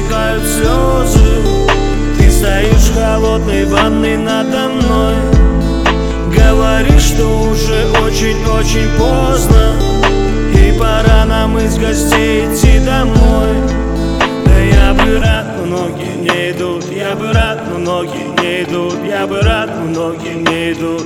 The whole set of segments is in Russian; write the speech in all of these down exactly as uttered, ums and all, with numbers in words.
стекают слезы. Ты стоишь в холодной ванной надо мной, говоришь, что уже очень-очень поздно, и пора нам из гостей идти домой. Да я бы рад, но ноги не идут. Я бы рад, но ноги не идут. Я бы рад, но ноги не идут.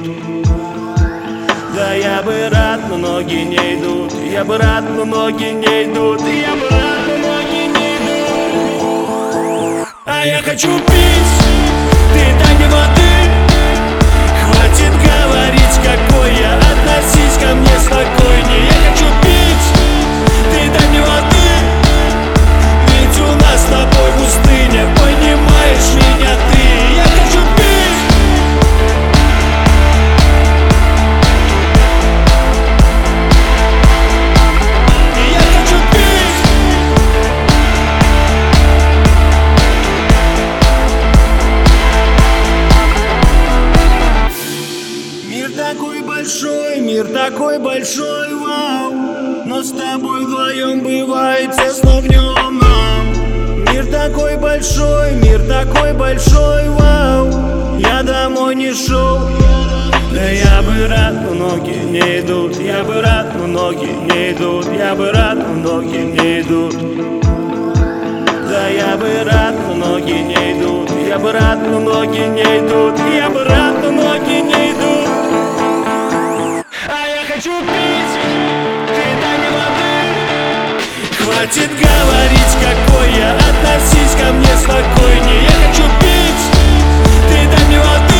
Да я бы рад, но ноги не идут. Я бы рад, но ноги не идут. Я бы рад, но ноги не идут. А я хочу пить, ты дай мне воды. Хватит говорить, какой я, относись ко мне спокойнее. Я хочу пить, ты дай мне воды. Ведь у нас с тобой пустыня, понимаешь меня ты. Я хочу пить. Я хочу пить. Мир такой большой, мир такой большой, вау. Но с тобой вдвоем бывает тесно в нем нам. Мир такой большой, мир такой большой, вау. Я домой не шел. Да я бы рад, но ноги не идут. Я бы рад, но ноги не идут. Я бы рад, но ноги не идут. Да я бы рад, но ноги не идут. Я бы рад, но ноги не идут. Я бы рад, но ноги не идут. А я хочу пить, ты дай мне воды. Хватит говорить, какой я, относись ко мне спокойнее. Я хочу пить, ты дай мне воды.